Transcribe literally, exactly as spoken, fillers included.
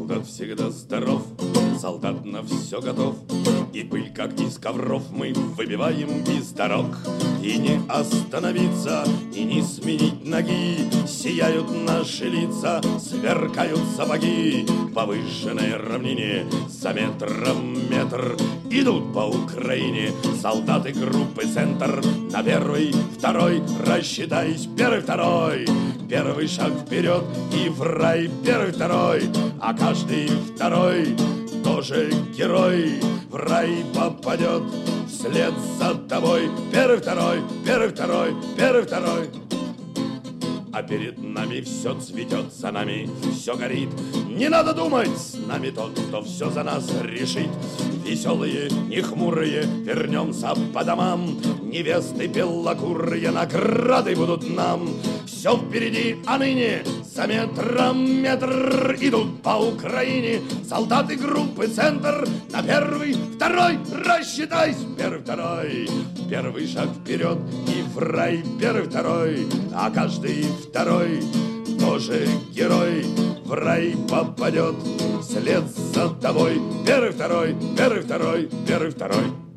Солдат всегда здоров, солдат на все готов, и пыль, как из ковров, мы выбиваем из дорог. И не остановиться, и не сменить ноги, сияют наши лица, сверкают сапоги. По выжженной равнине за метром метр идут по Украине солдаты группы «Центр». На первый, второй, рассчитайся, первый, второй. Первый шаг вперед и в рай, первый, второй. А каждый второй тоже герой в рай попадет вслед за тобой. Первый, второй, первый, второй, первый, второй. А перед нами все цветет, за нами все горит. Не надо думать, с нами тот, кто все за нас решит. Веселые, не хмурые, вернемся по домам. Невесты белокурые, награды будут нам. Все впереди, а ныне за метром метр идут по Украине солдаты группы «Центр». На первый, второй, рассчитайся, первый, второй. Первый шаг вперед и в рай, первый, второй. А каждый второй тоже герой в рай попадет вслед за тобой. Первый, второй, первый, второй, первый, второй.